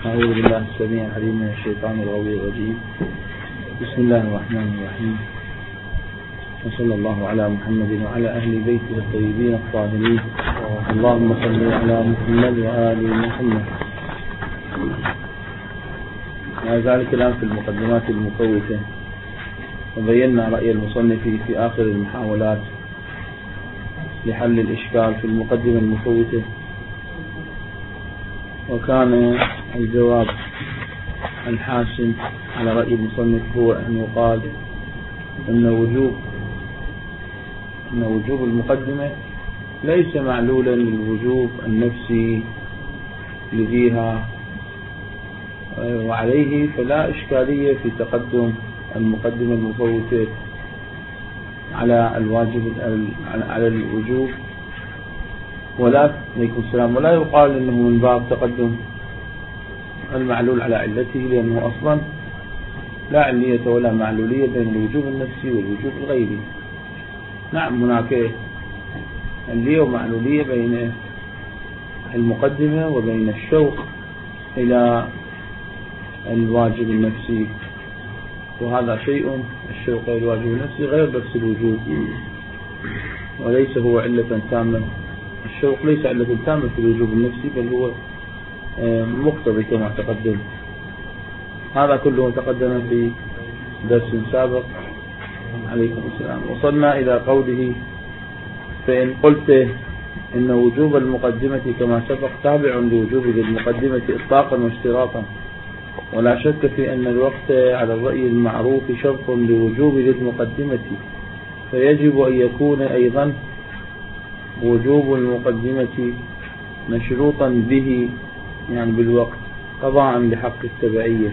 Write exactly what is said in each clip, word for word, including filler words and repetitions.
أعوذ بالله السميع العليم من الشيطان الغوي الرجيم. بسم الله الرحمن الرحيم، وصلى الله على محمد وعلى أهل بيته الطيبين الطاهرين. اللهم صل على محمد وآل محمد. ما زال الكلام في المقدمات المفوتة، وبينا رأي المصنف في آخر المحاولات لحل الإشكال في المقدمة المفوتة. وكان الجواب الحاسم على رأي المصنف هو أن يقال أن وجوب أن وجوب المقدمة ليس معلولا للوجوب النفسي لذيها، وعليه فلا إشكالية في تقدم المقدمة المفوتة على الواجب على الوجوب، ولا عليكم السلام ولا يقال انه من باب تقدم المعلول على علته، لانه اصلا لا علية ولا معلولية بين الوجوب النفسي والوجوب الغيري. نعم هناك علية ومعلولية بين المقدمة وبين الشوق الى الواجب النفسي، وهذا شيء الشوق الى الواجب النفسي غير بس الوجوب، وليس هو علة تامة. الشوق ليس علة تامة في الوجوب النفسي، بل هو مقتضي كما تقدم. هذا كله تقدم في درس سابق. عليكم السلام. وصلنا إلى قوله: فإن قلت إن وجوب المقدمة كما سبق تابع لوجوب المقدمة إطلاقا واشتراطا، ولا شك في أن الوقت على الرأي المعروف شرط لوجوب المقدمة، فيجب أن يكون أيضا وجوب المقدمة مشروطا به، يعني بالوقت، قضاء لحق التبعية.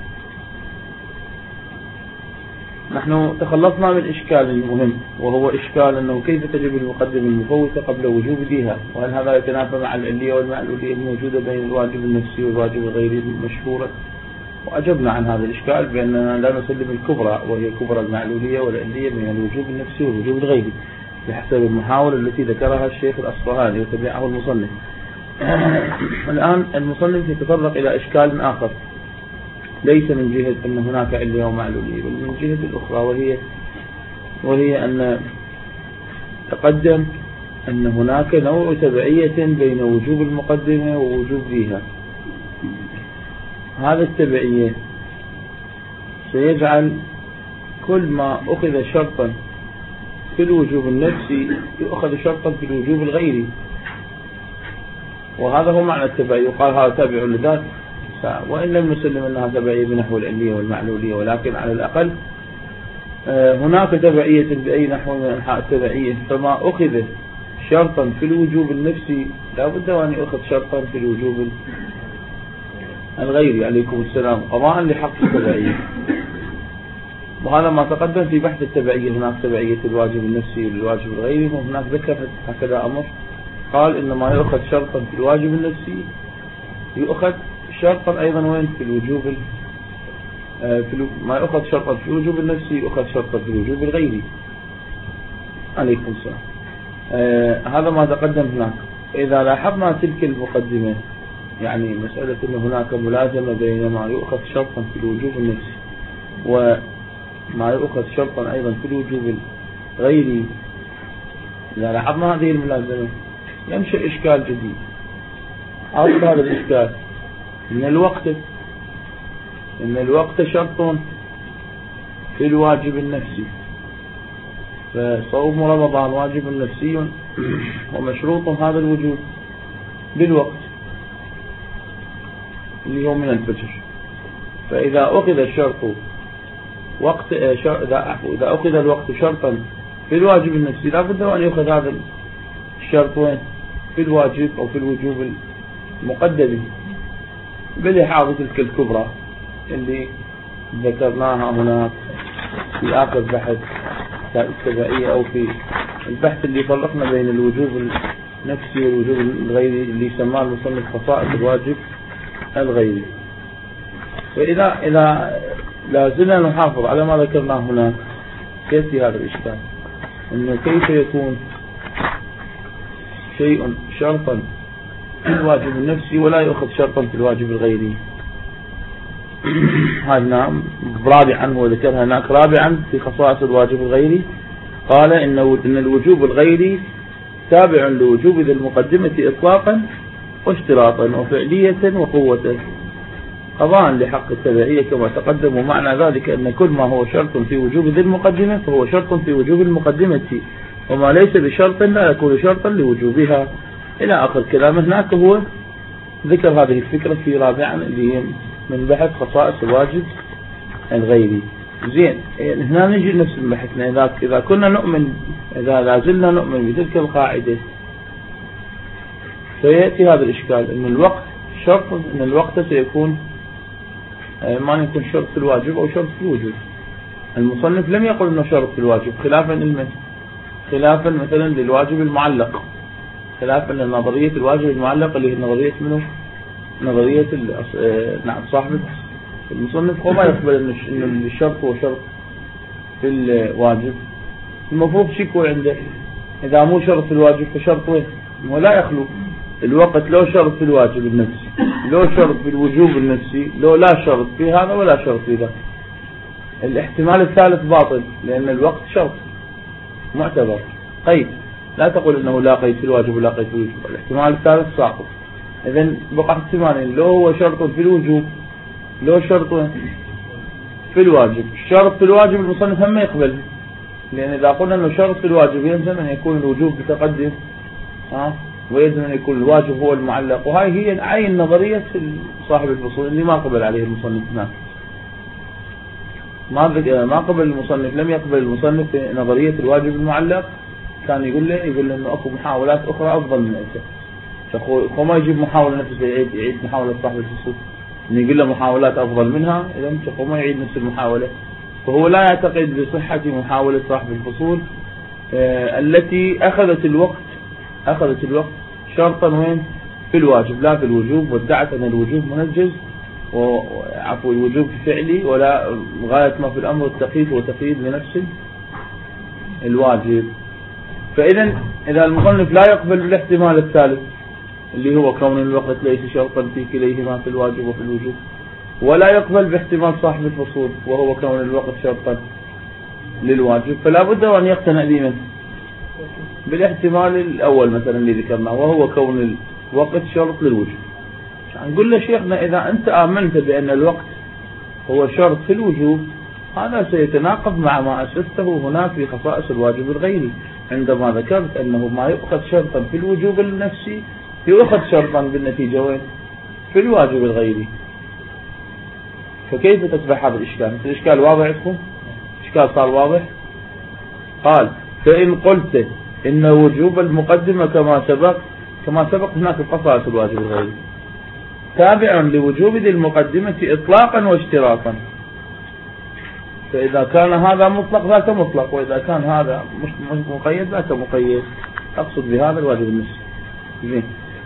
نحن تخلصنا من إشكال مهم، وهو إشكال أنه كيف تجب المقدمة المفوتة قبل وجوب ذيها، وهل هذا يتنافى مع العلية والمعلولية الموجودة بين الواجب النفسي والواجب الغيري المشهورة. وأجبنا عن هذا الإشكال بأننا لا نسلم الكبرى، وهي كبرى المعلولية والعلية بين الوجوب النفسي والوجوب الغيري، بحسب المحاولة التي ذكرها الشيخ الأصفهاني وتبعه المصنف. الآن المصنف يتطرق إلى إشكال آخر، ليس من جهة أن هناك علية ومعلولية، بل من جهة الأخرى، وهي وهي أن تقدم أن هناك نوع تبعية بين وجوب المقدمة ووجوب ذيها. هذا التبعية سيجعل كل ما أخذ شرطا في الوجوب النفسي يؤخذ شرطا في الوجوب الغيري، وهذا هو معنى التبعية. يقال هذا تابع لذات، وإن لم نسلم أنها تبعية بنحو العلية والمعلولية، ولكن على الأقل هناك تبعية بأي نحو من أنحاء التبعية. فما أخذ شرطا في الوجوب النفسي لا بد أن يأخذ شرطا في الوجوب الغيري. عليكم السلام. قضاء لحق التبعية، وهذا ما تقدم في بحث التبعية. هناك تبعية الواجب النفسي والواجب الغيري، وهناك ذكر هكذا أمر، قال إن ما يأخذ شرطا في الواجب النفسي يؤخذ شرطا أيضا وين في الوجوب في ما يأخذ شرطا في الوجوب النفسي يؤخذ شرطا في الوجوب الغيري. عليكم السلام. آه هذا ما تقدم هناك. إذا لاحظنا تلك المقدمة، يعني مسألة أن هناك ملازمة بين ما يؤخذ شرطا في الوجوب النفسي وما يؤخذ شرطا أيضا في الوجوب الغيري، إذا لاحظنا هذه الملازمة ينشأ إشكال جديد. أصل هذا الإشكال إن الوقت إن الوقت شرط في الواجب النفسي، فصوم رمضان واجب نفسي ومشروط هذا الوجوب بالوقت اللي هو من الفجر. فإذا أخذ الشرط وقت إذا أخذ الوقت شرطا في الواجب النفسي لا بد أن يأخذ هذا الشرط وين في الواجب أو في الوجوب المقدم، بالإحاطة تلك الكبرى اللي ذكرناها هناك في آخر بحث التبعية، أو في البحث اللي فرقنا بين الوجوب النفسي والوجوب الغيري اللي سماه المصنف خصائص الواجب الغيري. فإذا إذا لازلنا نحافظ على ما ذكرناه هناك، كيف هذا الإشكال؟ إنه كيف يكون شيء شرطا في الواجب النفسي ولا يأخذ شرطا في الواجب الغيري؟ هنا رابعا وذكرها هناك رابعا في خصائص الواجب الغيري، قال إن إن الوجوب الغيري تابع لوجوب ذي المقدمة إطلاقا واشتراطا وفعلية وقوة قضاء لحق التبعية كما تقدم. ومعنى ذلك أن كل ما هو شرط في وجوب ذي المقدمة فهو شرط في وجوب المقدمة، وما ليس بشرط لا يكون شرطا لوجوبها إلى آخر كلام. هناك هو ذكر هذه الفكرة في رابعا اللي من بحث خصائص الواجب الغيري. زين، هنا نجي نفس بحثنا، إذا إذا كنا نؤمن إذا لازلنا نؤمن بتلك القاعدة سيأتي هذا الإشكال أن الوقت شرط، أن الوقت سيكون ما يكون شرط في الواجب أو شرط في الوجوب. المصنف لم يقل أنه شرط في الواجب خلافا للمن خلافا مثلا للواجب المعلق، خلافا لنظرية الواجب المعلق اللي هي نظرية منه نظرية نعم صاحب المصنف. هو ما يقبل أن الشرط هو شرط في الواجب. المفروض شيء يكون عنده، إذا مو شرط في الواجب فشرط وين؟ ولا يخلو الوقت لو شرط في الواجب النفسي، لو شرط في الوجوب النفسي، لو لا شرط في هذا ولا شرط في ذا. الاحتمال الثالث باطل لأن الوقت شرط معتبر قيد، لا تقول أنه لا قيد في الواجب ولا قيد في الوجوب. الاحتمال الثالث ساقط. إذن بقى احتمالين، لو هو شرط في الوجوب لو شرط في الواجب. الشرط في الواجب المصنف هم يقبل، لأن إذا قلنا أنه شرط في الواجب يلزم أن يكون الوجوب متقدم ها، ويلزم أن يكون الواجب هو المعلق. وهي هي عين نظرية صاحب الفصول اللي ما قبل عليه المصنف هناك. ما ما قبل المصنف، لم يقبل المصنف نظرية الواجب المعلق. كان يقول له يقول له إنه أكو محاولات أخرى أفضل من أنت. فهو ما يجيب محاولة نفسه يعيد يعيد محاولة صاحب الفصول، إنه يقول له محاولات أفضل منها، إذا هو ما يعيد نفس المحاولة. فهو لا يعتقد بصحة محاولة صاحب الفصول آه التي أخذت الوقت أخذت الوقت شرطا وين؟ في الواجب لا في الوجوب، وادعت أن الوجوب منجز وعفو الوجوب فعلي، ولا غاية ما في الأمر التقييد وتقييد لنفس الواجب. فإذا إذا المصنف لا يقبل بالاحتمال الثالث اللي هو كون الوقت ليس شرطا في كليهما في الواجب وفي الوجوب، ولا يقبل باحتمال صاحب الفصول وهو كون الوقت شرطا للواجب، فلا بد أن يقتنع بمن؟ بالاحتمال الأول مثلا اللي ذكرناه، وهو كون الوقت شرط للوجوب. نقول له شيخنا إذا أنت آمنت بأن الوقت هو شرط في الوجوب، هذا سيتناقض مع ما أسسته هناك في خصائص الواجب الغيري، عندما ذكرت أنه ما يؤخذ شرطا في الوجوب النفسي يؤخذ شرطا بالنتيجة وين؟ في الواجب الغيري. فكيف تصبح هذا الإشكال؟ الإشكال واضح لكم؟ الإشكال صار واضح؟ قال فإن قلت إن وجوب المقدمة كما سبق كما سبق هناك في خصائص الواجب الغيري تابع لوجوب ذي المقدمة إطلاقا واشتراطا، فإذا كان هذا مطلق ذاك مطلق، وإذا كان هذا مش مقيد ذاك مقيد. أقصد بهذا الواجب النفسي. زين.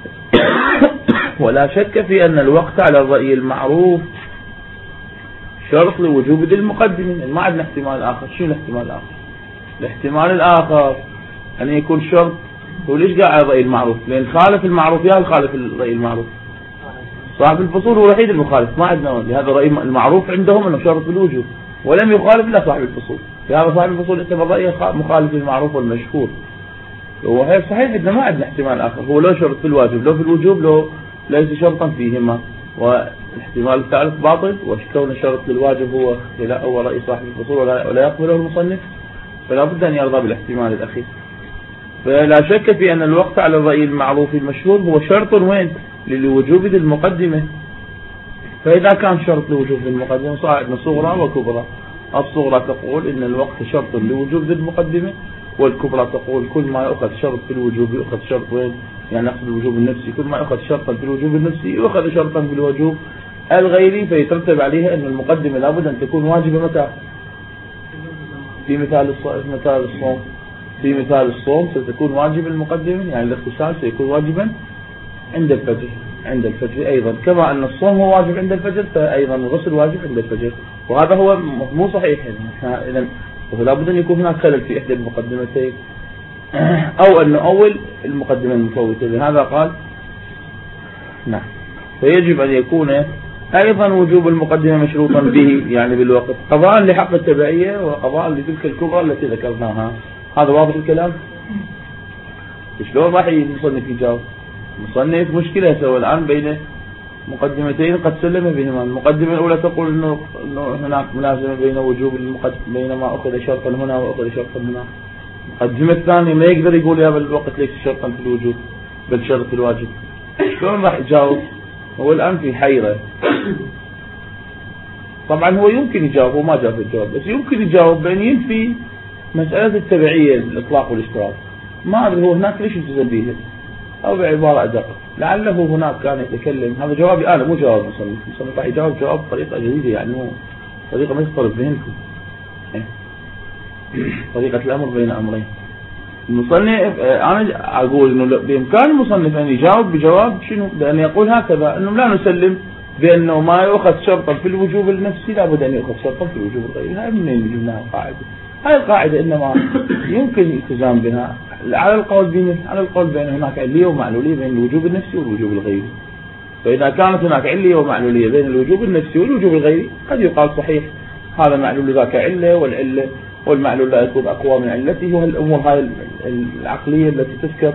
ولا شك في أن الوقت على الرأي المعروف شرط لوجوب ذي المقدمة. ما عندنا احتمال آخر. شو الاحتمال الآخر؟ الاحتمال الآخر أن يكون شرط. وليش قاعد على الرأي المعروف؟ لأن خالف المعروف يا خالف الرأي المعروف. صاحب الفصول هو الوحيد المخالف، ما عندنا. لهذا الرأي المعروف عندهم أنه شرط في الوجوب، ولم يخالف إلا صاحب الفصول. لهذا صاحب الفصول اعتبر رأيه مخالف للمعروف والمشهور. هو هي صحيح إحنا ما عندنا احتمال آخر. هو لو شرط في الواجب لو في الوجوب لو ليس شرطا فيهما، والاحتمال الثالث باطل. وكون الشرط للواجب هو لا هو رأي صاحب الفصول ولا, ولا يقبله المصنف، فلا بد أن يرضى بالاحتمال الأخير. فلا شك في أن الوقت على الرأي المعروف المشهور هو شرط وين؟ للوجوب ذي المقدمة. فإذا كان شرط لوجوب ذي المقدمة صار عندنا صغرى وكبرى. الصغرى تقول إن الوقت شرط لوجوب ذي المقدمة، والكبرى تقول كل ما يأخذ شرط في الوجوب يأخذ شرط وين؟ يعني أخذ الوجوب النفسي، كل ما يأخذ شرطا في الوجوب النفسي يأخذ شرطا في الوجوب الغيري. فيترتب عليها أن المقدمة لابد أن تكون واجبة. متى؟ في مثال مثال الصوم في مثال الصوم ستكون واجب المقدمة، يعني الاغتسال سيكون واجبا عند الفجر عند الفجر أيضا، كما أن الصوم هو واجب عند الفجر فأيضا الغسل واجب عند الفجر. وهذا هو مو صحيح. إذا لا بد أن يكون هناك خلل في إحدى المقدمتين، أو أن أول المقدمة المفوتة. لهذا قال نعم فيجب أن يكون أيضا وجوب المقدمة مشروطا به يعني بالوقت، قضاء لحق التبعية وقضاء لتلك الكبرى التي ذكرناها. هذا واضح الكلام؟ شلون راح المصنف يجاوب؟ المصنف مشكلة سوى الآن بين مقدمتين قد سلم بهما. المقدمة الأولى تقول إنه, إنه هناك ملازمة بين وجوب المقدمة بين ما أخذ شرطا هنا وأخذ شرطا هنا. المقدمة الثانية ما يقدر يقول يا بالوقت ليس شرطا في الوجوب بل شرط في الواجب. شلون راح يجاوب؟ هو الآن في حيرة. طبعا هو يمكن يجاوب وما جاب الجواب، بس يمكن يجاوب بأن ينفي مسألة التبعية الإطلاق والاشتراط. ما أدري هو هناك ليش يلتزم به، أو بعبارة أدق لعله هناك كان يتكلم. هذا جوابي أنا مو جواب مصنف. مصنف راح يجاوب جواب بطريقة جديدة، يعني مو طريقة ما تضطرب ذهنكم، طريقة الأمر بين أمرين. المصنف أنا أقول إنه بإمكان المصنف أن يجاوب بجواب شنو؟ بأن يقول هكذا إنه لا نسلم بأنه ما يؤخذ شرطا في الوجوب النفسي لابد أن يؤخذ شرطا في الوجوب الغيري. هاي منين جبناها القاعدة؟ هاي القاعدة إنما يمكن الالتزام بها على القول بين على القول بأن هناك علية ومعلولية بين الوجوب النفسي والوجوب الغيري. فإذا كانت هناك علية ومعلولية بين الوجوب النفسي والوجوب الغيري قد يقال صحيح هذا معلول ذاك علة، والعلة والمعلول لا يكون أقوى من علته. وهالأمور هاي العقلية التي تذكر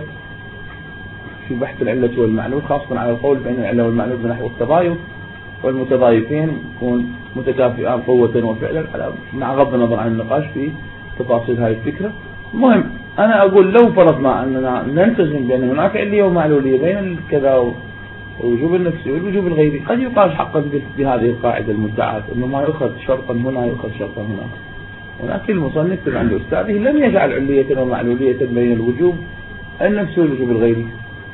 في بحث العلة والمعلول، خاصة على القول بين العلة والمعلول بنحو التضايف، والمتضايفين يكون متكافئان قوة وفعلا مع غض النظر عن النقاش في تفاصيل هاي الفكرة. المهم أنا أقول لو فرضنا أننا نلتزم بأن هناك علية ومعلولية بين الكذا والوجوب النفسي والوجوب الغيري، قد يقال حقا بهذه القاعدة المدعاة أنه ما يؤخذ شرطا هنا يؤخذ شرطا هنا. ولكن المصنف عند أستاذه لم يجعل علية ومعلولية بين الوجوب النفسي والوجوب الغيري،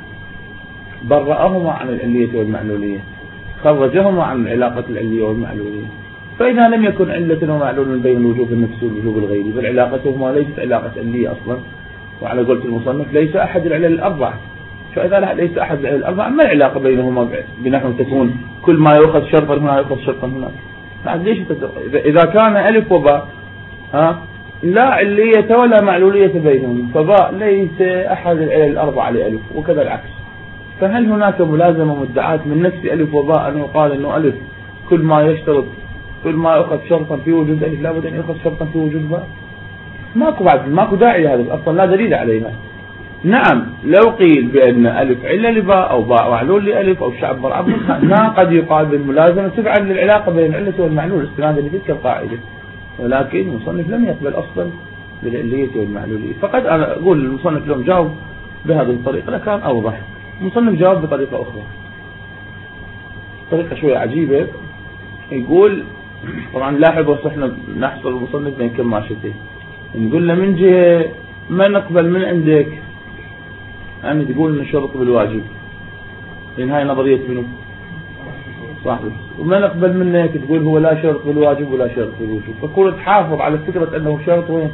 برأهما عن العلية والمعلولية، خرجهما عن علاقة العلية والمعلولية. فإذا لم يكن علة ومعلول بين الوجوب النفسي والوجوب الغيري بل علاقتهما ليست علاقة علية أصلا، وعلى قولة المصنف ليس أحد العلل الأربعة. فإذا ليس أحد العلل الأربعة ما العلاقة بينهما بنحو تكون كل ما يؤخذ شرطا هنا يؤخذ شرطا هناك؟ بعد ليش إذا كان ألف وباء ها لا علية ولا معلولية بينهم، فباء ليس أحد العلل الأربعة لألف وكذا العكس. فهل هناك ملازمة مدعاة من نفس ألف وباء أن يقال أنه ألف كل ما يشترط كل ما يأخذ شرطا في وجود ألف لابد أن يأخذ شرطا في وجود باء؟ ماكو بعد ماكو داعي هذا أصلا، لا دليل عليها. نعم لو قيل بأن ألف علة لباء أو باء معلول لألف أو شعب مرعب ما قد يقال بالملازمة تبعا للعلاقة بين العلة والمعلول استنادا لتلك القاعدة. ولكن المصنف لم يقبل أصلا بالعلية والمعلولية. فقد أنا أقول المصنف لهم جاوب بهذه الطريقة لكان أوضح. المصنف جاوب بطريقة أخرى، طريقة شوية عجيبة. يقول طبعا لاحظوا احنا نحصل المصنف بين كماشتين. نقول له من جهة ما نقبل من عندك يعني تقول انه شرط بالواجب، لأن هاي نظرية منه صاحب، وما نقبل منك تقول هو لا شرط بالواجب ولا شرط بالوجوب. فكل تحافظ على فكرة أنه شرط وين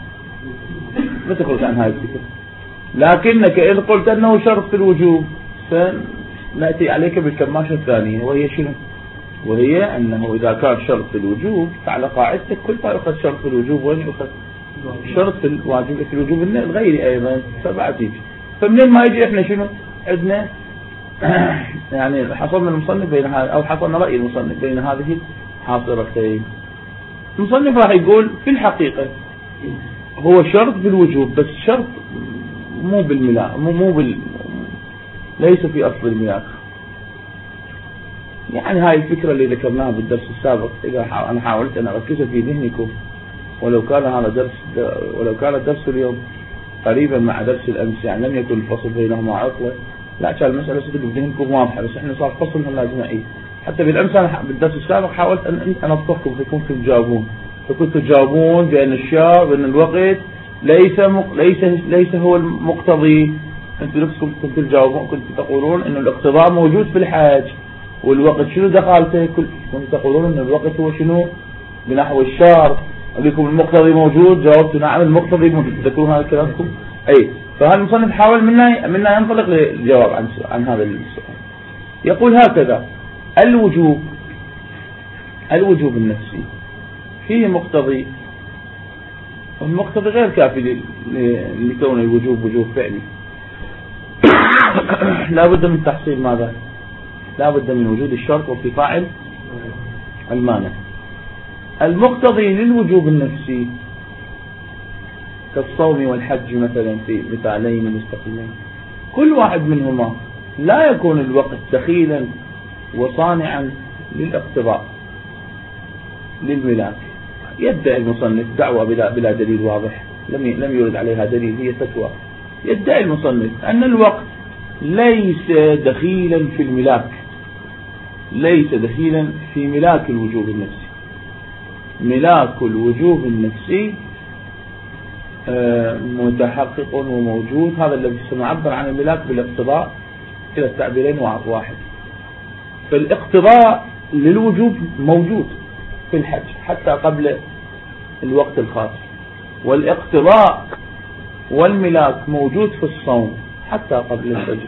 لا تخرج عن هاي الفكرة. لكنك إذ قلت أنه شرط في الوجوب سنأتي عليك بالكماشة الثانية، وهي شنو؟ وهي أنه إذا كان شرط في الوجوب فعلى قاعدتك كل ما يأخذ شرط في الوجوب وين يأخذ شرط في الواجب في الوجوب الغيري أيضا. فبعد يجي فمنين ما يجي إحنا شنو عندنا يعني حصلنا المصنف بين هذا أو حصلنا رأي المصنف بين هذه حاصرتين. المصنف راح يقول في الحقيقة هو شرط بالوجوب بس شرط مو بالملاك مو مو بال ليس في أصل الملاك. يعني هاي الفكرة اللي ذكرناها بالدرس السابق إذا أنا حاولت أن أركز في ذهنكم، ولو كان هذا درس ولو كان الدرس اليوم قريبا مع درس الأمس يعني لم يكن الفصل بينهما عطلة، لا كان المسألة ستبقى بذهنكم واضحة. بس احنا صار فصل لازم نعيد. حتى بالأمس أنا بالدرس السابق حاولت أن أن أطرحكم فكنتم تجاوبون فكنتم تجاوبون بأن الشيء بأن الوقت ليس مق... ليس ليس هو المقتضي. أنتم نفسكم كنتم تجاوبون كنتم تقولون إنه الاقتضاء موجود في الحاج والوقت شنو دخلته. كنتم تقولون إن الوقت هو شنو بنحو الشرط. لكم المقتضي موجود جاوبتوا نعم المقتضي موجود. تذكرون هذا كلامكم؟ أي فهذا المصنف حاول منا منا ينطلق للجواب عن عن هذا السؤال. يقول هكذا: الوجوب الوجوب النفسي فيه مقتضي، والمقتضي غير كافي لكون الوجوب وجوب فعلي. لا بد من تحصيل ماذا؟ لا بد من وجود الشرط وارتفاع المانع. المقتضي للوجوب النفسي كالصوم والحج مثلا في مثالين مستقلين، كل واحد منهما لا يكون الوقت دخيلا وصانعا للاقتضاء للملاك. يدعي المصنف دعوة بلا, بلا دليل واضح، لم لم يرد عليها دليل، هي فتوى. يدعي المصنف أن الوقت ليس دخيلا في الملاك، ليس دخيلا في ملاك الوجوب النفسي. ملاك الوجوب النفسي متحقق وموجود، هذا الذي سنعبر عن الملاك بالاقتضاء إلى التعبيرين واحد. فالاقتضاء للوجوب موجود في الحج حتى قبل الوقت الخاص، والاقتضاء والملاك موجود في الصوم حتى قبل الفجر.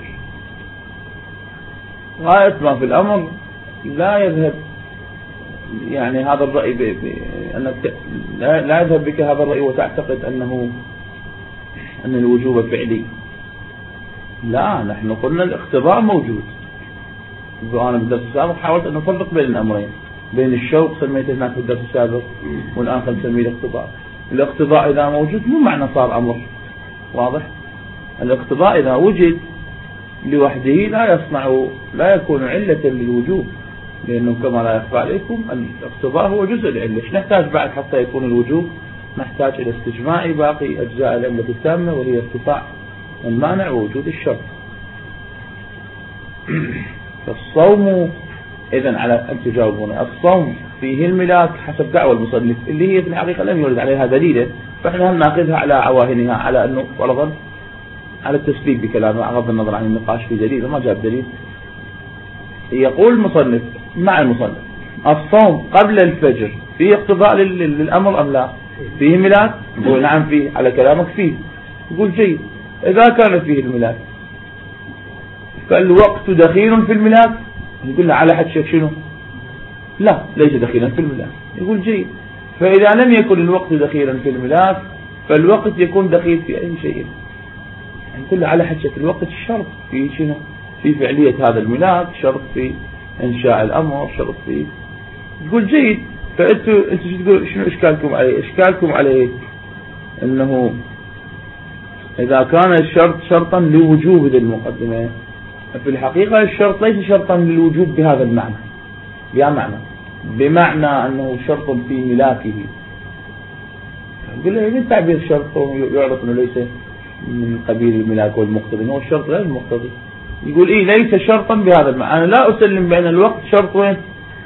غاية ما في الأمر لا يذهب يعني هذا الرأي ب... ب... أنك لا يذهب بك هذا الرأي وتعتقد أنه أن الوجوب فعلي. لا، نحن قلنا الاقتضاء موجود. أنا بالدرس السابق حاولت أن نفرق بين الأمرين، بين الشوق سميته هناك في الدرس السابق والآن سنسميه الاقتضاء. الاقتضاء إذا موجود مو معنى صار أمر واضح. الاقتضاء إذا وجد لوحده لا يصنع لا يكون علة للوجوب، لأنه كما لا يخفى عليكم الاقتضاء هو جزء العلة. إيش نحتاج بعد حتى يكون الوجوب؟ نحتاج إلى استجماع باقي أجزاء العلة التامة، وهي ارتفاع المانع ووجود الشرط. فالصوم إذن على أن تجاوبون، الصوم فيه الملاك حسب دعوى المصنف اللي هي في الحقيقة لم يرد عليها دليلا، فإحنا هم ناخذها على عواهنها، على أنه فرضا على التسبيب بكلامه بغض النظر عن النقاش في دليل ما جاب دليل. يقول المصنف مع المصنف الصوم قبل الفجر فيه اقتضاء للأمر أم لا؟ فيه ملاك؟ يقول نعم فيه، على كلامك فيه. يقول جيد، إذا كان فيه الملاك فالوقت دخيل في الملاك؟ يقول له على حد شك شنو؟ لا، ليس دخيلا في الملاك. يقول جيد، فإذا لم يكن الوقت دخيلا في الملاك فالوقت يكون دخيل في أي شيء. يقول له على حد شك الوقت الشرط في شنو؟ في فعلية هذا الملاك، شرط في إنشاء الأمر، شرط في. يقول جيد، فأنتوا أنتوا شو تقول؟ شنو إشكالكم عليه؟ إشكالكم عليه إنه إذا كان الشرط شرطا لوجوب ذي المقدمة، في الحقيقة الشرط ليس شرطا للوجوب بهذا المعنى، بها معنى بمعنى أنه شرط في ملاكه. يقول له من تعبير شرط يعرف أنه ليس من قبيل الملاك والمقتضي، هو الشرط غير المقتضي. يقول إيه ليس شرطا بهذا المعنى، أنا لا أسلم بأن الوقت شرط وين؟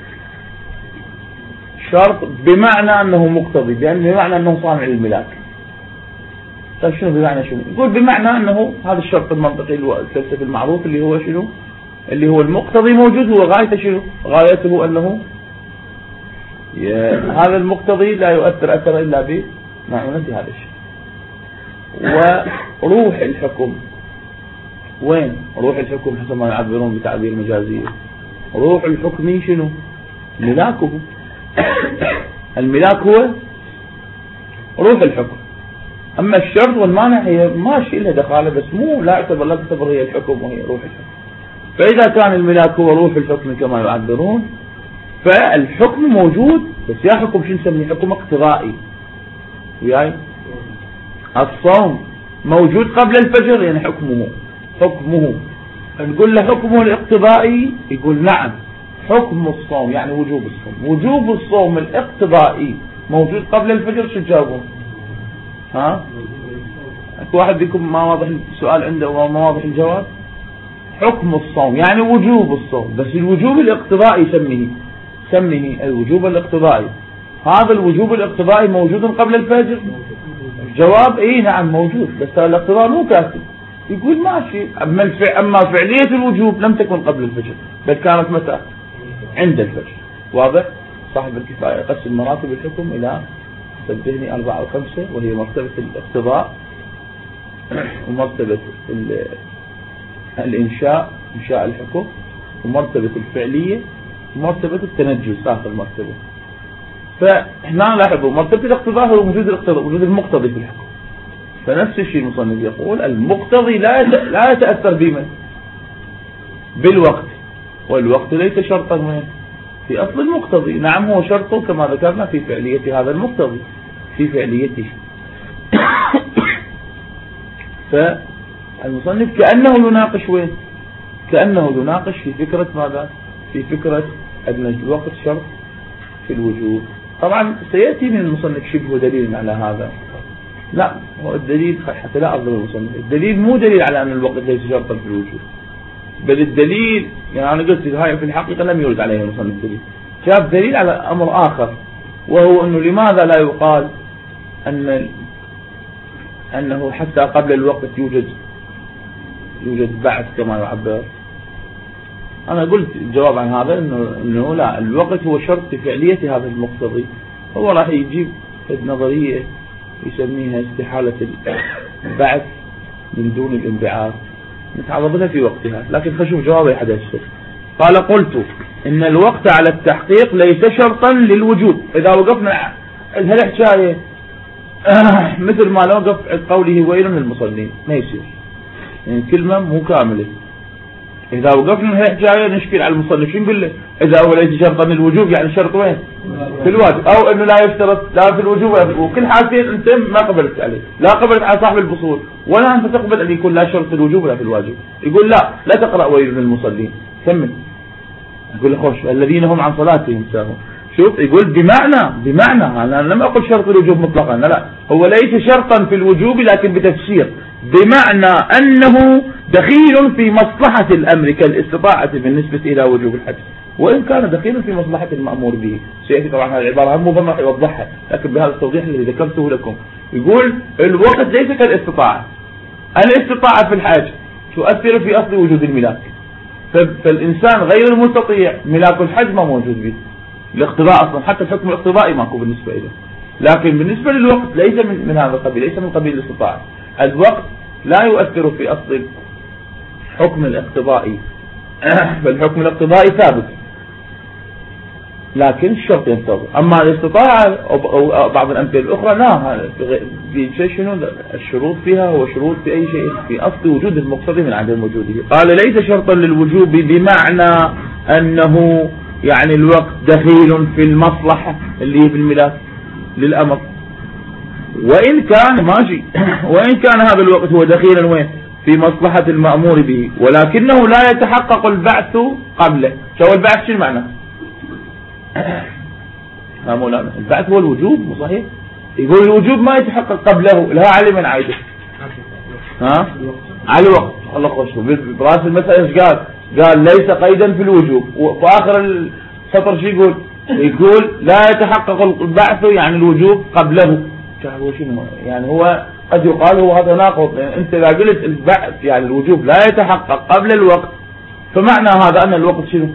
شرط بمعنى أنه مقتضي، بأن بمعنى أنه صانع للملاك. طيب شنو بمعنى شنو؟ يقول بمعنى أنه هذا الشرط المنطقي الفلسفي المعروف اللي هو شنو؟ اللي هو المقتضي موجود، هو غايته شنو؟ غايته أنه هذا المقتضي لا يؤثر أثر إلا بمعونة هذا الشيء. وروح الحكم وين؟ روح الحكم حسب ما يعبرون بتعبير مجازي، روح الحكم شنو؟ ملاكه. الملاك هو روح الحكم. أما الشرط والمانع هي ماشي لها دخالة، بس مو لا اعتبر لا تعتبر هي الحكم وهي روح الحكم. فإذا كان الملاك هو روح الحكم كما يعبرون، فالحكم موجود، بس يا حكم شو نسميه؟ حكم اقتضائي. وياي الصوم موجود قبل الفجر، يعني حكمه حكمه نقول له حكمه الاقتضائي، يقول نعم حكم الصوم يعني وجوب الصوم، وجوب الصوم الاقتضائي موجود قبل الفجر. شو تجاوبون؟ ها؟ واحد بكم ما واضح السؤال عنده وما واضح الجواب؟ حكم الصوم يعني وجوب الصوم، بس الوجوب الاقتضائي سميه سميه الوجوب الاقتضائي. هذا الوجوب الاقتضائي موجود قبل الفجر؟ الجواب ايه نعم موجود، بس الاقتضاء مو كافي. يقول ماشي، أما, الفع... أما فعلية الوجوب لم تكن قبل الفجر، بل كانت متى؟ عند الفجر. واضح؟ صاحب الكفاية قسم مراتب الحكم إلى تبدهني أربعة وخمسة، وهي مرتبة الاقتضاء ومرتبة ال... الإنشاء إنشاء الحكم، ومرتبة الفعلية، ومرتبة التنجز آخر مرتبة. فهنا لاحظوا مرتبة الاقتضاء هو وجود الاقتضاء، وجود المقتضي في الحكم. فنفس الشيء المصنف يقول المقتضي لا لا يتأثر بمن؟ بالوقت، والوقت ليس شرطا في أصل المقتضي. نعم هو شرط كما ذكرنا في فعلية هذا المقتضي، في فعليته. فالمصنف كأنه يناقش وين؟ كأنه يناقش في فكرة ماذا؟ في فكرة أن الوقت شرط في الوجوب. طبعا سيأتي من المصنف شبه دليل على هذا. لا، هو الدليل حتى لا أظلم المصنف، الدليل مو دليل على أن الوقت ليس شرطا في الوجوب، بل الدليل يعني أنا قلت هاي في الحقيقة لم يرد عليه المصنف دليل، جاب دليل على أمر آخر، وهو أنه لماذا لا يقال أن أنه حتى قبل الوقت يوجد يوجد بعث كما يعبر. أنا قلت الجواب عن هذا إنه إنه لا، الوقت هو شرط في فعلية هذا المقتضي. هو راح يجيب نظرية يسميها استحالة البعث من دون الانبعاث، نتعرض لها في وقتها، لكن خشوف جوابه حدا الشيء. قال قلت إن الوقت على التحقيق ليس شرطا للوجوب. إذا وقفنا هالحكاية مثل ما لو وقف قوله ويل للمصلين ما يصير، يعني كلمة مو كاملة. إذا وقفنا هالحكاية نشكل على المصنف، شو نقول له؟ إذا هو ليس شرطا للوجوب يعني شرط وين؟ في الواجب، أو إنه لا يشترط لا في الوجوب ولا في الوجوب. وكل حالتين أنت ما قبلت عليه، لا قبلت على صاحب البصول ولا أنت تقبل أن يكون لا شرط في الوجوب ولا في الواجب. يقول لا لا تقرأ ويل للمصلين، كمل. يقول له خوش الذين هم عن صلاتهم ساهون. شوف يقول بمعنى بمعنى أنا لم أقل شرط الوجوب مطلقا، لا، هو ليس شرطا في الوجوب لكن بتفسير، بمعنى أنه دخيل في مصلحة الأمر كالاستطاعة بالنسبة إلى وجوب الحج، وإن كان دخيلا في مصلحة المأمور به. سيأتي طبعا هذه العبارة هم مبنى يوضحها، لكن بهذا التوضيح الذي ذكرته لكم يقول الوقت ليس كالاستطاعة. الاستطاعة في الحج تؤثر في أصل وجود الملاك، فالإنسان غير المستطيع ملاك الحج ما موجود به، الاقتضاء أصلا حتى الحكم الاقتضائي ماكو بالنسبة إليه. لكن بالنسبة للوقت ليس من, من هذا القبيل، ليس من قبيل الاستطاعة. الوقت لا يؤثر في أصل حكم الاقتضائي، فالحكم الاقتضائي ثابت لكن الشرط ينتظر. أما الاستطاعة أو بعض الأمثلة الأخرى لا، شنو الشروط فيها؟ هو شروط في أي شيء في أصل وجود المقتضي من عدم وجوده. قال ليس شرطا للوجوب بمعنى أنه يعني الوقت دخيل في المصلحة اللي هي في الملاك للأمر، وإن كان ماشي وإن كان هذا الوقت هو دخيلا وين؟ في مصلحة المأمور به، ولكنه لا يتحقق البعث قبله. شو البعث شو المعنى؟ ها مولانا البعث هو الوجوب، مو صحيح؟ يقول الوجوب ما يتحقق قبله، لها علي من عايده ها على الوقت. الله خوش براس المسألة ايش قال؟ قال ليس قيدا في الوجوب، وفي آخر السطر شو يقول؟ يقول لا يتحقق البعث يعني الوجوب قبله. يعني هو قد يقال هو هذا ناقض، يعني انت اذا قلت البعث يعني الوجوب لا يتحقق قبل الوقت، فمعنى هذا ان الوقت شنو؟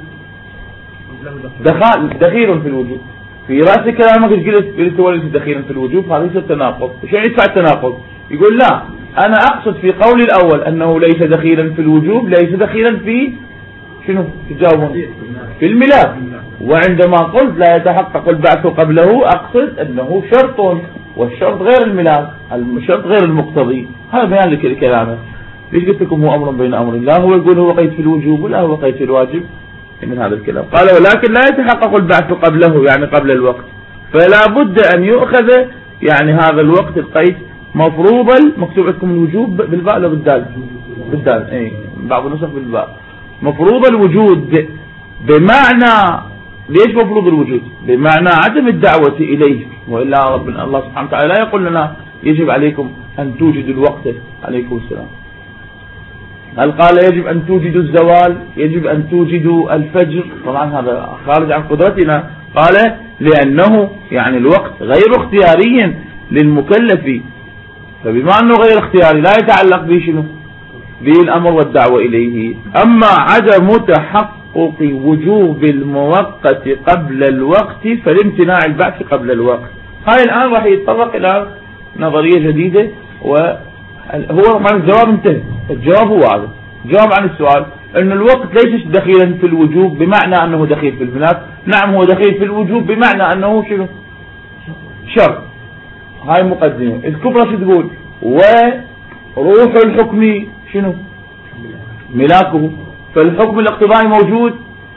دخل دخيل في الوجوب. في رأس كلامك قلت قلت وليس دخيلا في الوجوب، هذا ليس التناقض. شو يعني يدفع التناقض؟ يقول لا، انا اقصد في قولي الاول انه ليس دخيلا في الوجوب، ليس دخيلا في شنو تجاوبون؟ في الملاك. وعندما قلت لا يتحقق البعث قبله اقصد انه شرط، والشرط غير الملاك، الشرط غير المقتضي. هذا بيان لك الكلام. ليش قلت لكم هو امر بين امرين، لا هو يقول هو قيد في الوجوب ولا هو قيد في الواجب من هذا الكلام. قال ولكن لا يتحقق البعث قبله يعني قبل الوقت، فلا بد ان يؤخذ يعني هذا الوقت القيد مفروضا. مكتوب عندكم الوجوب بالباء ولا بالدال؟ بالدال، اي بعض النسخ بالباء. مفروض الوجود بمعنى، ليش مفروض الوجود؟ بمعنى عدم الدعوة إليه، وإلا رب الله سبحانه وتعالى لا يقول لنا يجب عليكم أن توجدوا الوقت. عليكم السلام. هل قال يجب أن توجدوا الزوال؟ يجب أن توجدوا الفجر؟ طبعا هذا خارج عن قدرتنا. قال لأنه يعني الوقت غير اختياري للمكلف، فبما أنه غير اختياري لا يتعلق به شنو؟ به الأمر والدعوة إليه. أما عدم تحقق وجوب الموقت قبل الوقت فلامتناع البعث قبل الوقت. هاي الآن راح يتطرق إلى نظرية جديدة، وهو مع الجواب انتهى. الجواب هو هذا، جواب عن السؤال أن الوقت ليس دخيلا في الوجوب بمعنى أنه دخيل في الملاك. نعم هو دخيل في الوجوب بمعنى أنه شنو؟ شرط. هاي مقدمة. الكبرى شو تقول؟ وروح الحكم شنو؟ ملاكه. فالحكم الاقتضائي موجود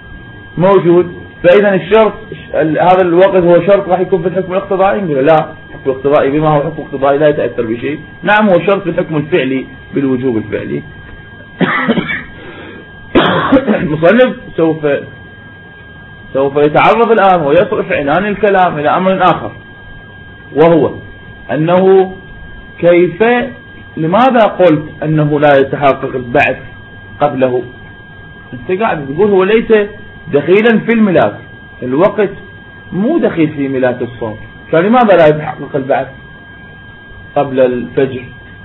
موجود، فإذا الشرط هذا الوقت هو شرط راح يكون في الحكم الاقتضائي؟ نقول لا، الحكم الاقتضائي بما هو حكم اقتضائي لا يتأثر بشيء. نعم هو شرط في الحكم الفعلي بالوجوب الفعلي. المصنف سوف سوف يتعرض الآن ويصرف عنان الكلام إلى أمر آخر، وهو أنه كيف لماذا قلت أنه لا يتحقق البعث قبله؟ أنت قاعد تقول هو ليس دخيلا في الميلاد، الوقت مو دخيل في ميلاد الصوم، فلماذا لا يتحقق البعث قبل الفجر؟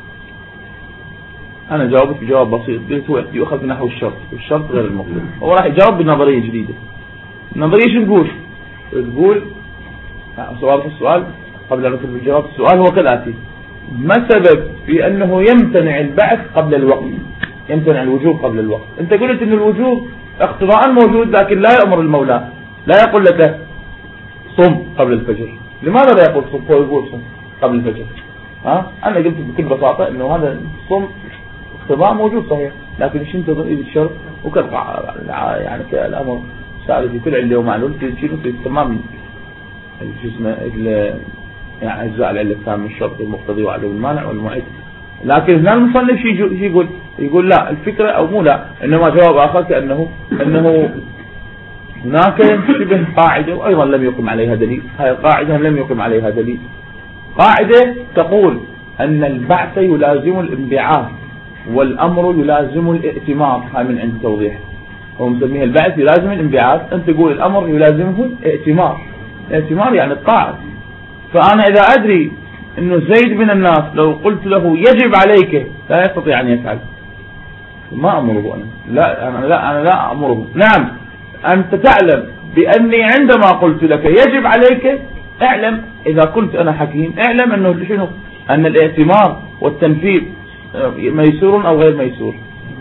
أنا جاوبت بجواب بسيط، قلت هو يؤخذ نحو الشرط، والشرط غير المطلوب. هو راح يجاوب بنظرية جديدة. النظرية شو تقول؟ تقول سؤال في السؤال قبل أن ندخل بالجواب. السؤال هو كالآتي: ما السبب في أنه يمتنع البعث قبل الوقت، يمتنع الوجوب قبل الوقت؟ أنت قلت أن الوجوب اقتضاء موجود، لكن لا يأمر المولى، لا يقول لك صم قبل الفجر. لماذا لا يقول صم؟ هو يقول صم قبل الفجر. ها؟ أنا قلت بكل بساطة أنه هذا الصم اقتضاء موجود صحيح، لكن ايش تنتظر إذا الشرط وكالقع يعني كالأمر سائل في كل علة ومعلول تشيله في تمام الجسم يعني أجزاء العلة الثانية من الشرط والمقتضي وعدم المانع والمعيد. لكن هنا المصنف شيء يقول يقول لا، الفكرة أو مو لا، إنما جواب آخر كأنه أنه هناك شبه قاعدة وأيضا لم يقم عليها دليل. هاي القاعدة لم يقم عليها دليل. قاعدة تقول أن البعث يلازم الانبعاث والأمر يلازم الائتمار. هاي من عند توضيح، هو مسميها البعث يلازم الانبعاث، أنت تقول الأمر يلازمه الائتمار. الائتمار يعني الطاعة. فأنا إذا أدري أنه زيد من الناس لو قلت له يجب عليك لا يستطيع أن يفعل، ما أمره أنا، لا أنا لا أنا لا أمره. نعم أنت تعلم بأني عندما قلت لك يجب عليك، اعلم إذا كنت أنا حكيم، اعلم أنه شنو؟ أن الائتمار والتنفيذ ميسور أو غير ميسور.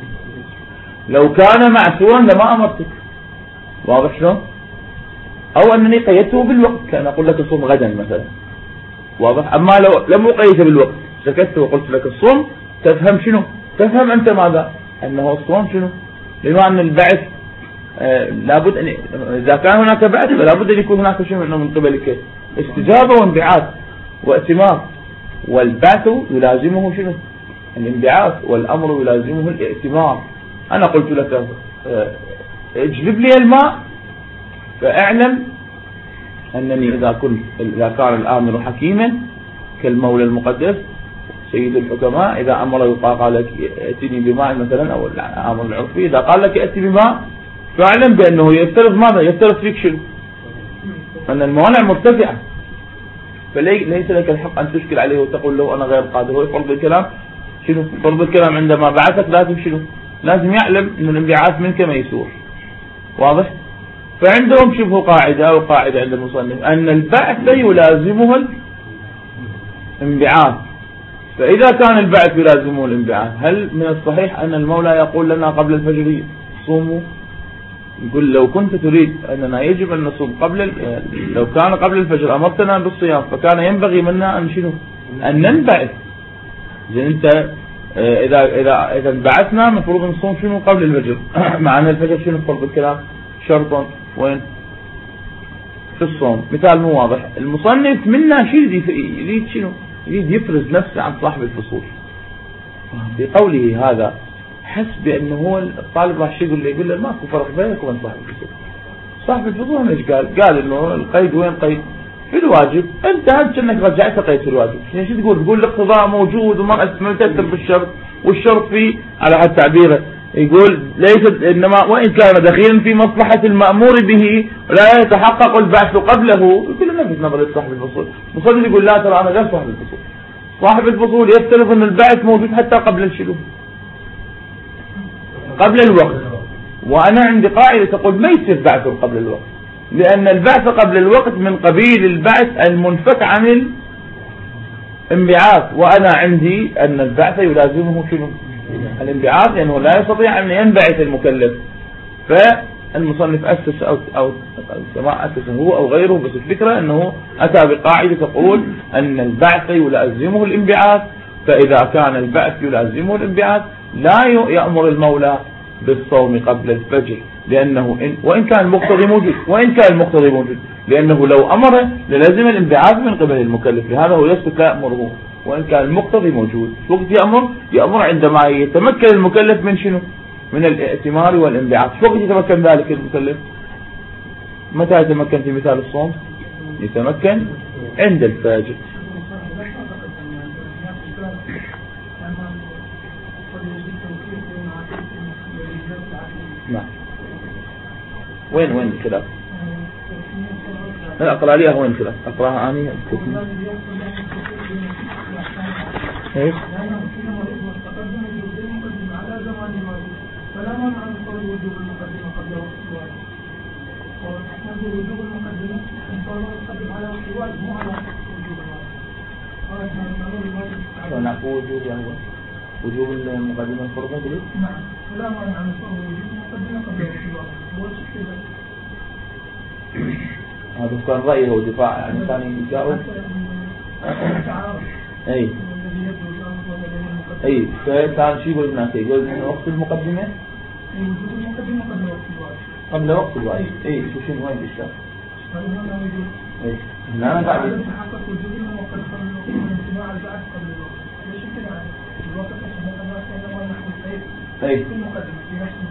لو كان معسورا لما أمرتك، واضح شلون؟ أو أنني قيدته بالوقت، كان أقول لك صوم غدا مثلا، واضح. أما لو لم أقيده بالوقت، سكت وقلت لك الصوم، تفهم شنو؟ تفهم أنت ماذا؟ أنه الصوم شنو؟ بما أن البعث آه لابد أن إذا كان هناك بعث فلابد أن يكون هناك شيء من قبلك استجابة وانبعاث وائتمار، والبعث يلازمه شنو؟ الانبعاث، والأمر يلازمه الائتمار. أنا قلت لك آه اجلب لي الماء، فاعلم أنني إذا كنت إذا كان الآمر حكيما كالمولى المقدس سيد الحكماء، إذا أمر قال لك ائتني بماء مثلا، أو الأمر العرفي إذا قال لك ائتي بماء، فاعلم بأنه يفترض ماذا؟ يفترض فيك شنو؟ أن الموانع مرتفعة، فليس لك الحق أن تشكل عليه وتقول له أنا غير قادر. هو يفرض الكلام شنو؟ فرض الكلام عندما بعثك لازم شنو؟ لازم يعلم أن الانبعاث منك ميسور، واضح؟ فعندهم شبه قاعدة أو قاعدة عند المصنف أن البعث يلازمه الانبعاث. فإذا كان البعث يلازمه الانبعاث، هل من الصحيح أن المولى يقول لنا قبل الفجر صوموا؟ يقول لو كنت تريد أننا يجب أن نصوم قبل، لو كان قبل الفجر أمرتنا بالصيام، فكان ينبغي منا أن شنو؟ أن ننبعث. إذا أنت إذا إذا إذا انبعثنا المفروض نصوم شنو؟ قبل الفجر. مع أن الفجر شنو فرض الكلام؟ شرطا وين؟ في الصوم. مثال مو واضح. المصنف منا شيء يريد شنو؟ يريد يفرز نفسه عن صاحب الفصول بقوله هذا، حس بأنه هو الطالب راح يقول له يقول له ماكو فرق بينك وبين صاحب الفصول. صاحب الفصول ايش قال؟ قال انه القيد وين قيد؟ في الواجب. انت هل انك رجعت قيد في الواجب؟ يعني شو تقول؟ تقول الاقتضاء موجود وما تأثر بالشرط، والشرط فيه على حد تعبيره يقول ليس، انما وان كان دخيلا في مصلحة المأمور به لا يتحقق البعث قبله. يقول له نفس نظرية صاحب الفصول. المصنف يقول لا ترى انا غير صاحب الفصول. صاحب الفصول يفترض ان البعث موجود حتى قبل الشلو، قبل الوقت. وانا عندي قاعدة تقول ما يصير بعث قبل الوقت، لان البعث قبل الوقت من قبيل البعث المنفك عن الانبعاث، وانا عندي ان البعث يلازمه شنو؟ الانبعاث، لانه يعني لا يستطيع ان ينبعث المكلف. فالمصنف اسس او او سواء اسس هو او غيره، بس الفكرة انه اتى بقاعدة تقول ان البعث يلازمه الانبعاث، فاذا كان البعث يلازمه الانبعاث لا يأمر المولى بالصوم قبل الفجر، لأنه إن وإن كان المقتضي موجود وإن كان المقتضي موجود لأنه لو أمر للازم الانبعاث من قبل المكلف، لهذا هو يسكت لا يأمره وإن كان المقتضي موجود. وقت يأمر يأمر عندما يتمكن المكلف من شنو؟ من الائتمار والانبعاث. وقت يتمكن ذلك المكلف؟ متى يتمكن في مثال الصوم؟ يتمكن عند الفجر. نعم. وين وين الخلاف؟ لا أقرأ ليها وين الخلاف؟ أقرأها أني إيه؟ فلا مانع عن قول وجوب المقدمة قبل وقت الواجب، وتحتاج وجوب المقدمة أن تقدم على وقت الواجب مو على وجوب الواجب. ونقول وجوب يعني وجوب المقدمة الفرضة قلت؟ نعم. فلا مانع عن قول وجوب المقدمة قبل وقت الواجب. هذا كان رأيه ودفاع يعني كان يجاوب. أي اي فكان شيء يقول الناس يقول من وقت المقدمة قبل وقت الواجب. اي شو شنو وين الاشكال؟ اي لا انا قاعد يتحقق وجود الموقف قبل الوقت وانتماء البعث قبل الوقت. ليش كده يعني الوقت عشان الناس كانوا نحن الخير اي المقدمة في نفس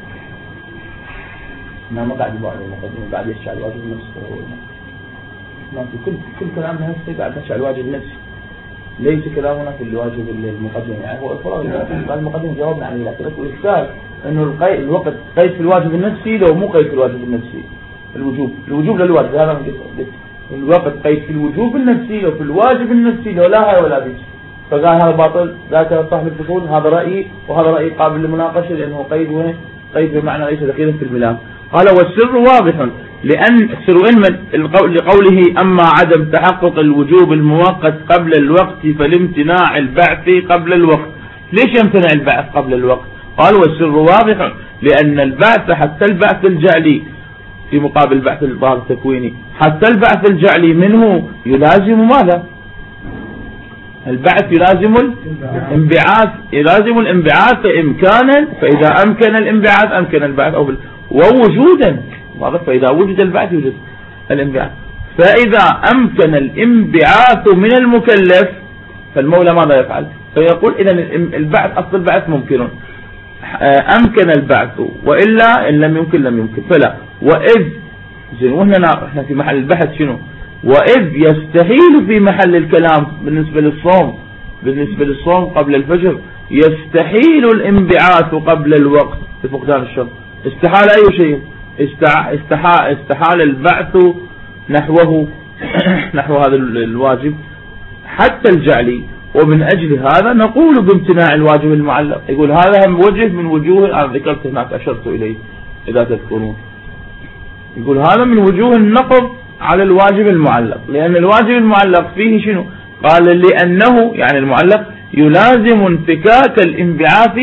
ما ما قاعد يبغى المقدمة قاعد يشعل الواجب نفسه. ما في كل كل كلام هسه قاعد يشعل الواجب نفسه، ليس كلامنا في الواجب المقدم. يعني هو إفراغ المقدم جاوبنا عليه، لكن الإشكال إنه القيد الوقت قيد في الواجب النفسي لو مو قيد في الواجب النفسي الوجوب الوجوب للواجب. هذا الوقت قيد في الوجوب النفسي لو في الواجب النفسي لو لا هاي ولا بيش. فقال هذا باطل ذاك صاحب الفصول، هذا رأيي وهذا رأيي قابل للمناقشة لأنه قيد وين قيد بمعنى ليس دخيلا في الملام. قال والسر واضح لأن السر من لقوله أما عدم تحقق الوجوب المؤقت قبل الوقت فلامتناع البعث قبل الوقت. ليش يمتنع البعث قبل الوقت؟ قال والسر واضح لأن البعث حتى البعث الجعلي في مقابل البعث الظاهر التكويني، حتى البعث الجعلي منه يلازم ماذا؟ البعث يلازم الانبعاث، يلازم الانبعاث إمكانا، فإذا أمكن الانبعاث أمكن البعث أو بال... ووجودا، فإذا وجد البعث يوجد الانبعاث. فإذا أمكن الانبعاث من المكلف فالمولى ماذا يفعل؟ فيقول إذا البعث أصل البعث ممكن، أمكن البعث وإلا إن لم يمكن لم يمكن. فلا وإذ وهنا احنا في محل البحث شنو؟ وإذ يستحيل في محل الكلام بالنسبة للصوم بالنسبة للصوم قبل الفجر يستحيل الانبعاث قبل الوقت بفقدان الشرط. استحال أي شيء؟ استحال, استحال البعث نحوه نحو هذا الواجب حتى الجعلي، ومن أجل هذا نقول بامتناع الواجب المعلق. يقول هذا هم وجه من وجوه أنا ذكرت هناك أشرت إليه إذا تذكرون. يقول هذا من وجوه النقض على الواجب المعلق، لأن الواجب المعلق فيه شنو؟ قال لأنه يعني المعلق يلازم انفكاك الانبعاث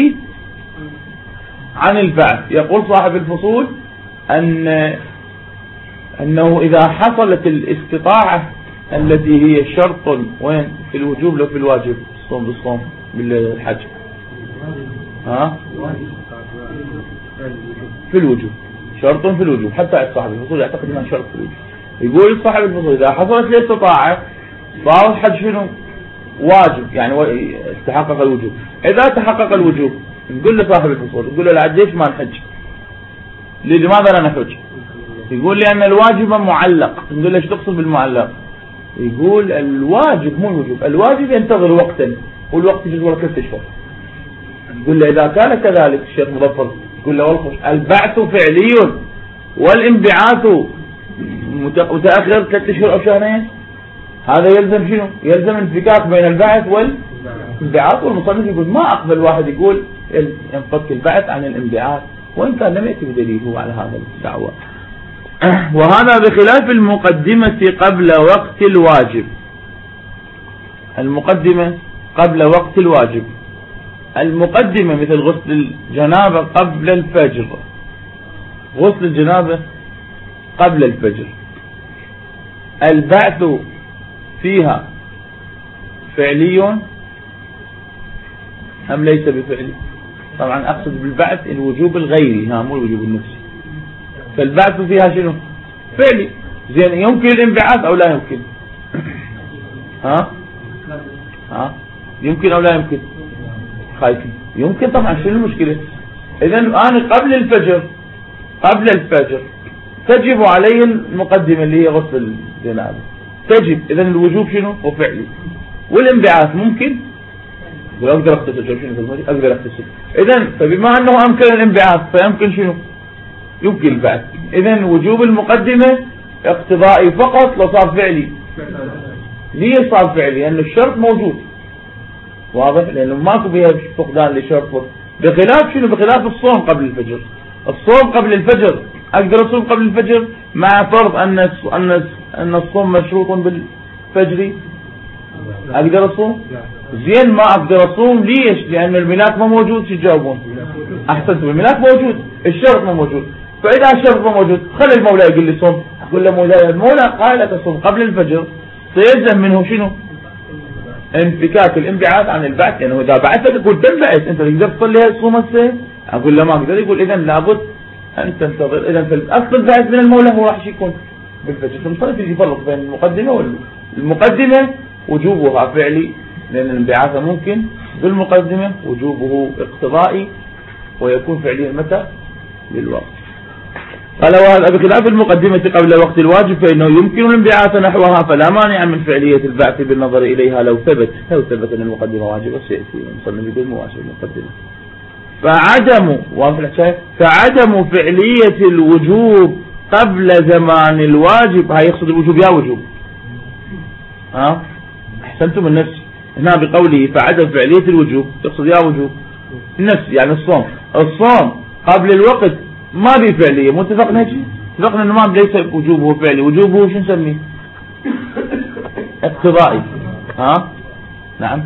عن البعث. يقول صاحب الفصول أن أنه إذا حصلت الاستطاعة التي هي شرط وين في الوجوب لو في الواجب الصوم بالصوم بالحج ها في الوجوب شرط في الوجوب، حتى صاحب الفصول يعتقد أنها شرط في الوجوب. يقول صاحب الفصول إذا حصلت الاستطاعة صار الحج شنو واجب، يعني استحقق الوجوب. إذا تحقق الوجوب نقول لصاحب الفصول نقول له لا ليش ما نحج؟ لماذا لا نحج؟ يقول لأن الواجب معلق. نقول له ايش تقصد بالمعلق؟ يقول الواجب مو الوجوب، الواجب ينتظر وقتا والوقت يجوز ولا ثلاث اشهر. يقول له إذا كان كذلك الشيخ مظفر يقول له والله البعث فعلي والانبعاث متأخر ثلاث اشهر أو شهرين، هذا يلزم شنو؟ يلزم انفكاك بين البعث والانبعاث. والمصنف يقول ما أقبل واحد يقول ينفك البعث عن الانبعاث وإن كان لم يأتي بدليله على هذا الدعوة. وهذا بخلاف المقدمة قبل وقت الواجب. المقدمة قبل وقت الواجب، المقدمة مثل غسل الجنابة قبل الفجر، غسل الجنابة قبل الفجر البعث فيها فعلي أم ليس بفعلي؟ طبعا أقصد بالبعث الوجوب الغيري، ها مو الوجوب النفسي. فالبعث فيها شنو؟ فعلي. زين يمكن الانبعاث أو لا يمكن؟ ها ها يمكن أو لا يمكن؟ خايفين يمكن طبعا. شنو المشكلة؟ إذا أنا قبل الفجر قبل الفجر تجب علي المقدمة اللي هي غسل الجنابة، تجب. إذا الوجوب شنو؟ هو فعلي. والانبعاث ممكن، أقدر أغتسل. شنو أقدر أغتسل؟ إذا فبما أنه أمكن الانبعاث فيمكن شنو؟ يمكن البعث. إذا وجوب المقدمة اقتضائي فقط لو صار فعلي. ليه صار فعلي؟ لأن الشرط موجود، واضح؟ لأنه ماكو بها فقدان لشرط. بخلاف شنو؟ بخلاف الصوم قبل الفجر. الصوم قبل الفجر أقدر أصوم قبل الفجر مع فرض أن أن أن الصوم مشروط بالفجر. أقدر أصوم؟ زين ما أقدر أصوم. ليش؟ لأن الملاك ما موجود. شو تجاوبون؟ أحسنتم، الملاك موجود، الشرط ما موجود. فإذا الشرط ما موجود خلي المولى يقول لي صوم. أقول له مولاي المولى قال لك تصوم قبل الفجر، سيلزم منه شنو؟ انفكاك الانبعاث عن البعث. يعني إذا بعثك يقول تنبعث أنت تقدر تصلي الصوم السيد. أقول له ما أقدر. يقول إذا لابد أن تنتظر. إذا في الأصل البعث من المولى هو راح يكون بالفجر. ثم في فرق بين المقدمة والمقدمة وجوبها فعلي لأن الانبعاث ممكن، بالمقدمة وجوبه اقتضائي ويكون فعليا متى؟ للوقت. قال وهذا بخلاف المقدمة قبل وقت الواجب فإنه يمكن الانبعاث نحوها، فلا مانع من فعلية البعث بالنظر إليها لو ثبت لو ثبت أن المقدمة واجبة. سيأتي المصنف يقول مو واجب المقدمة. فعدم واضح فعدم فعلية الوجوب قبل زمان الواجب، هاي يقصد الوجوب يا وجوب. ها أحسنتم النفس هنا بقوله فعدم فعلية الوجوب يقصد يا وجوب النفس، يعني الصوم. الصوم قبل الوقت ما بي فعلية. متفقنا هيك؟ اتفقنا انه ما ليس وجوبه فعلي، وجوبه شو نسميه؟ اقتضائي. ها نعم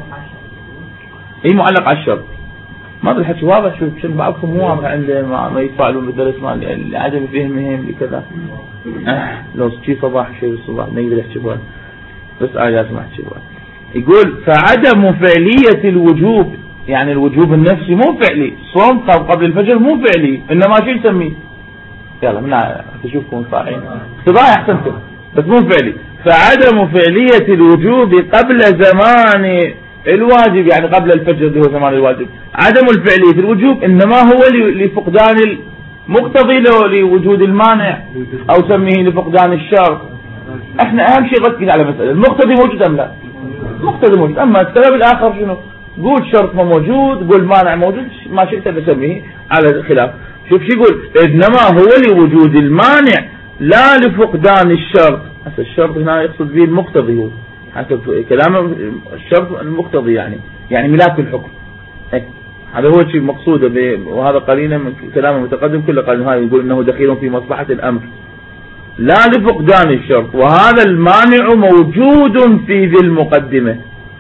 اي معلق على الشرط. ما بالحكي واضح. شو شو بعضكم مو واضح عنده ما يفعلون بالدرس مال عدم فهمهم لكذا. أه لو شي صباح شيء الصباح ما يقدر يحكي بوان، بس انا اسمع احكي بوان. يقول فعدم فعلية الوجوب، يعني الوجوب النفسي مو فعلي. صوم قبل الفجر مو فعلي، انما شو نسميه؟ يلا من تشوفكم صاحين اقتضائي. احسنتم بس مو فعلي. فعدم فعلية الوجوب قبل زمان الواجب، يعني قبل الفجر اللي هو زمان الواجب، عدم الفعلية الوجوب انما هو لفقدان المقتضي لوجود المانع، او سميه لفقدان الشرط. احنا اهم شيء ركز على مسألة المقتضي موجود ام لا؟ مقتضي موجود. اما السبب الاخر شنو؟ قول شرط ما موجود، قول مانع موجود، ما شئت تسميه على الخلاف. شوف شو يقول انما هو لوجود المانع لا لفقدان الشرط. هسه الشرط هنا يقصد به المقتضي، هو حسب كلام الشرط المقتضي يعني يعني ملاك الحكم. هذا هو الشيء مقصوده، وهذا قرينه من كلام المتقدم كله. قال هاي يقول انه دخيل في مصلحة الامر لا لفقدان الشرط، وهذا المانع موجود في ذي المقدمة.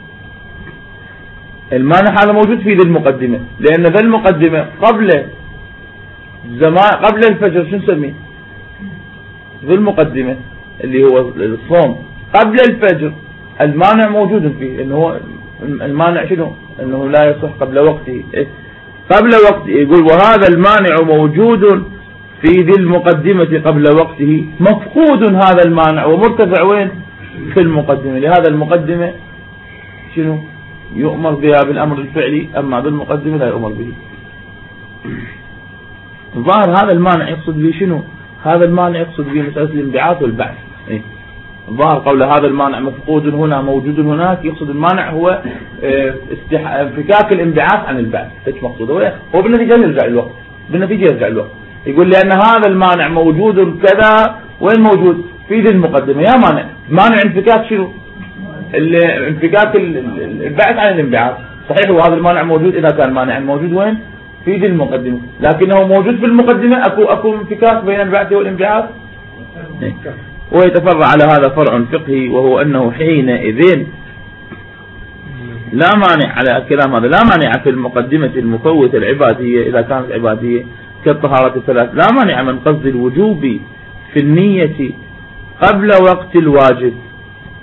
المانع هذا موجود في ذي المقدمة، لأن ذي المقدمة قبل زمان قبل الفجر شو نسميه؟ ذي المقدمة اللي هو الصوم قبل الفجر المانع موجود فيه. إنه هو المانع شنو؟ إنه لا يصح قبل وقته. إيه؟ قبل وقته. يقول وهذا المانع موجود في ذي المقدمة قبل وقته، مفقود هذا المانع ومرتفع وين؟ في المقدمة. لهذا المقدمة شنو؟ يؤمر بها بالأمر الفعلي، أما بالمقدمة لا يؤمر به. ظاهر هذا المانع يقصد به شنو؟ هذا المانع يقصد به مسألة الانبعاث والبعث. إيه؟ ظاهر قول هذا المانع مفقود هنا موجود هناك، يقصد المانع هو انفكاك الانبعاث عن البعث. ايش مقصوده؟ هو بالنتيجة يرجع الوقت، بالنتيجة يرجع الوقت. يقول لأن هذا المانع موجود كذا، وين موجود؟ في ذي المقدمة. يا مانع مانع انفكاك شنو؟ انفكاك البعث عن الانبعاث. صحيح وهذا المانع موجود إذا كان مانع موجود وين؟ في ذي المقدمة، لكنه موجود في المقدمة. أكو أكو انفكاك بين البعث والانبعاث. ويتفرع على هذا فرع فقهي، وهو أنه حينئذ لا مانع على الكلام هذا، لا مانع في المقدمة المفوتة العبادية إذا كانت عبادية كالطهارة الثلاث، لا مانع من قصد الوجوب في النية قبل وقت الواجب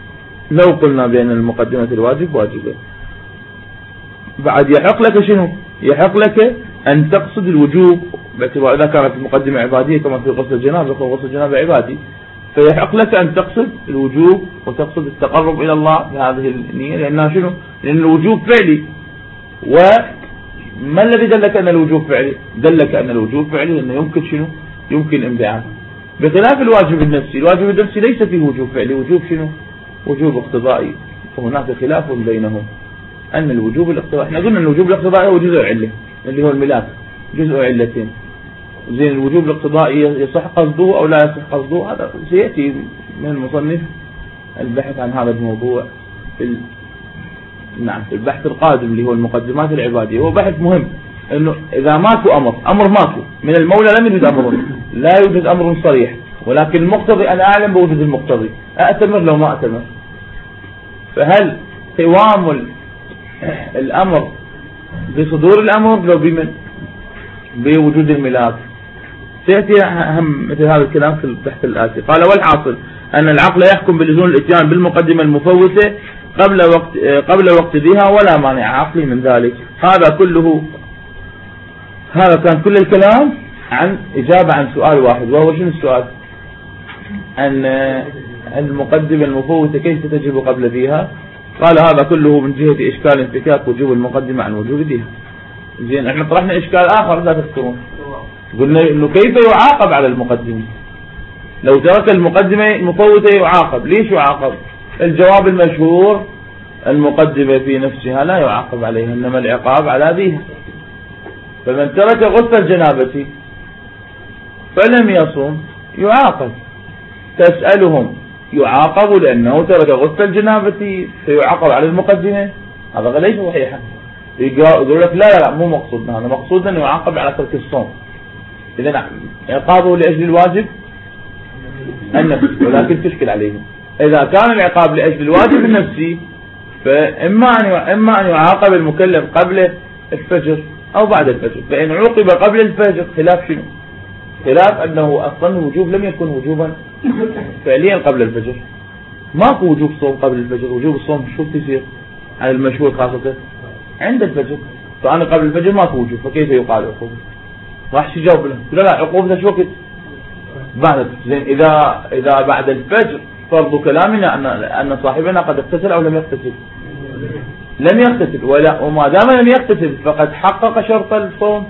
لو قلنا بأن المقدمة الواجب واجبة. بعد يحق لك شنو؟ يحق لك أن تقصد الوجوب باعتبار إذا كانت المقدمة عبادية كما في غسل الجنابة، غسل الجنابة عبادي، فيحق لك أن تقصد الوجوب وتقصد التقرب إلى الله بهذه النية، لأنها شنو؟ لأن الوجوب فعلي. وما الذي دلك أن الوجوب فعلي؟ دلك أن الوجوب فعلي لأنه يمكن شنو؟ يمكن انبعاث، بخلاف الواجب النفسي. الواجب النفسي ليس فيه وجوب فعلي، وجوب شنو؟ وجوب اقتضائي، وهناك خلاف بينهم. أن الوجوب الاقتضائي، احنا قلنا أن الوجوب الاقتضائي هو جزء علة اللي هو الملاك، جزء علتين. زين الوجوب الاقتضائي يصح قصده أو لا يصح قصده، هذا سيأتي من المصنف البحث عن هذا الموضوع في ال... نعم في البحث القادم اللي هو المقدمات العبادية. هو بحث مهم، انه اذا ماكو امر امر ماكو من المولى، لم يوجد امر، لا يوجد امر صريح، ولكن المقتضي انا اعلم بوجود المقتضي، أأتمر لو ما أتمر. فهل قوام الامر بصدور الامر لو بمن؟ بوجود الملاك. سيأتي أهم مثل هذا الكلام في البحث الآتي. قال والحاصل أن العقل يحكم بلزوم الاتيان بالمقدمة المفوتة قبل وقت قبل وقت ذيها، ولا مانع عقلي من ذلك. هذا كله هذا كان كل الكلام عن إجابة عن سؤال واحد، وهو شنو السؤال؟ أن المقدمة المفوتة كيف تجب قبل ذيها؟ قال هذا كله من جهة إشكال انفكاك وجوب المقدمة عن وجوب ذيها. زين احنا طرحنا إشكال آخر لا تذكرون، قلنا إنه كيف يعاقب على المقدمة؟ لو ترك المقدمة المفوتة يعاقب، ليش يعاقب؟ الجواب المشهور المقدمة في نفسها لا يعاقب عليها، إنما العقاب على ذيها. فمن ترك غسل الجنابة فلم يصم يعاقب. تسألهم يعاقب لأنه ترك غسل الجنابة فيعاقب على المقدمة؟ هذا ليس صحيحا. يقول لك لا لا لا مو مقصودنا، هذا مقصودنا أنه يعاقب على ترك الصوم. إذن عقابه لأجل الواجب النفسي، ولكن تشكل عليهم. إذا كان العقاب لأجل الواجب النفسي فإما أن إما أن يعاقب المكلف قبل الفجر أو بعد الفجر. فإن عوقب قبل الفجر خلاف شنو؟ خلاف أنه أصلا الوجوب لم يكن وجوبا فعليا قبل الفجر، ماكو وجوب صوم قبل الفجر. وجوب الصوم شو تصير على المشهور خاصة عند الفجر، فأنا قبل الفجر ماكو وجوب، فكيف يقال عقوبة؟ راح يجاوب له لا لا عقوبة شو وقت؟ بعد. زين إذا إذا بعد الفجر فرض كلامنا أن أن صاحبنا قد اغتسل أو لم يغتسل؟ لم يغتسل، ولا وما دام لم يغتسل فقد حقق شرط الصوم،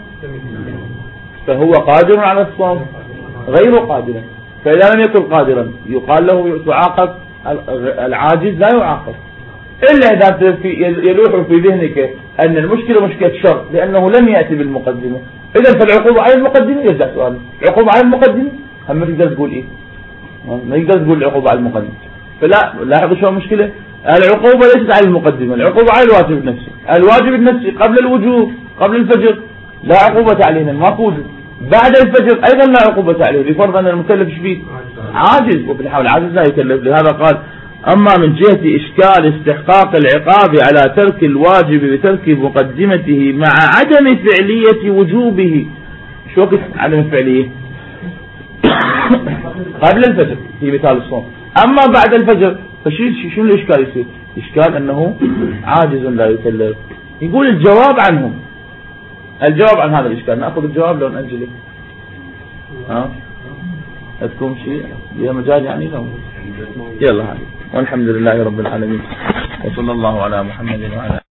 فهو قادر على الصوم غير قادر. فإذا لم يكن قادرا يقال له تعاقب، العاجز لا يعاقب إلا إذا يلوح في ذهنك أن المشكلة مشكلة شرط لأنه لم يأتي بالمقدمة. إذا فالعقوبة على المقدمة. يرجع سؤال العقوبة على المقدمة، هم ما تقدر تقول إيه؟ ما يقدر تقول العقوبة على المقدمة. فلا لاحظوا شو المشكلة. العقوبة ليست على المقدمة، العقوبة على الواجب النفسي. الواجب النفسي قبل الوجوب قبل الفجر لا عقوبة علينا، ماكو وجوب. بعد الفجر أيضا لا عقوبة عليه، بفرض أن المكلف شبيه عاجز، وفي الحال العاجز لا يكلف. لهذا قال أما من جهة إشكال استحقاق العقاب على ترك الواجب بترك مقدمته مع عدم فعلية وجوبه. شو وقت عدم الفعلية؟ قبل الفجر في مثال الصوم. أما بعد الفجر فشو الإشكال يصير؟ إشكال أنه عاجز لا يكلف. يقول الجواب عنهم، الجواب عن هذا الإشكال نأخذ الجواب لو نأجله. ها أذكرون شيء يا مجال يعني لو يلا هذه. والحمد لله رب العالمين، وصلى الله على محمد وعلى